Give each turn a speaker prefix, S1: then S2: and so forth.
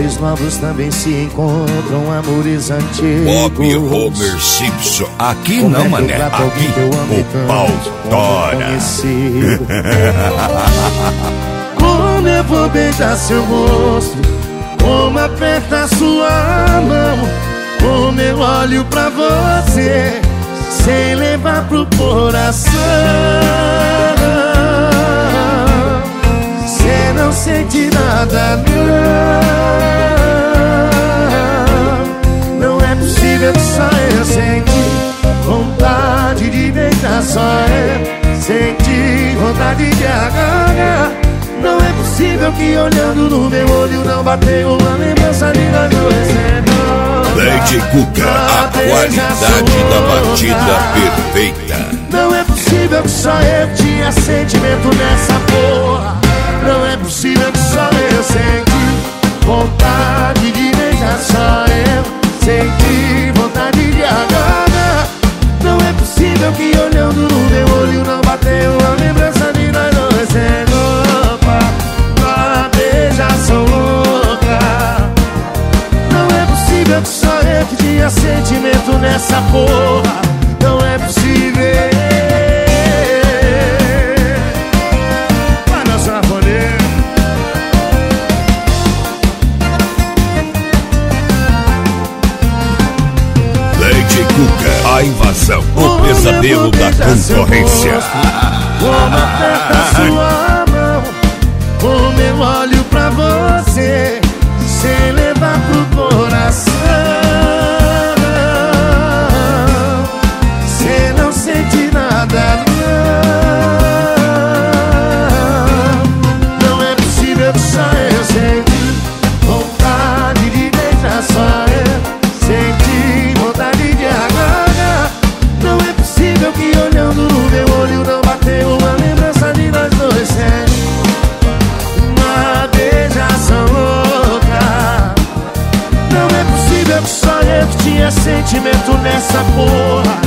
S1: amores novos também se encontram, amores antigos.
S2: Bob Homer Simpson. Aqui não, mané. Aqui o pau tora.
S1: Como eu vou beijar seu rosto, como aperta sua mão, como eu olho pra você sem levar pro coração. Cê não sente nada, não. Não é possível que só eu senti vontade de beijar, só eu senti vontade de agarrar. Não é possível que olhando no meu olho não bateu uma lembrança de nós dois.
S2: Lady Cuca, a qualidade da batida perfeita.
S1: Não é possível que só eu tinha sentimento nessa porra. Não é possível que só eu senti vontade de beijar, só eu senti vontade de agarrar. Não é possível que olhando no meu olho não bateu uma lembrança de nós dois sendo louca, uma beijação louca. Não é possível que só eu que tinha sentimento nessa porra. Não é possível. Vai dançar poder.
S2: Lady Cuca, a invasão, o pesadelo da concorrência.
S1: Como aperta sua mão, como eu olho pra você sem levar pro coração. Cê não sente nada, não. Não é possível que só eu senti vontade de beijar, só eu senti vontade de agarrar. Não é possível que olhando no meu olho não bateu uma lembrança de nós dois sendo uma beijação louca. Não é possível que só eu que tinha sentimento nessa porra.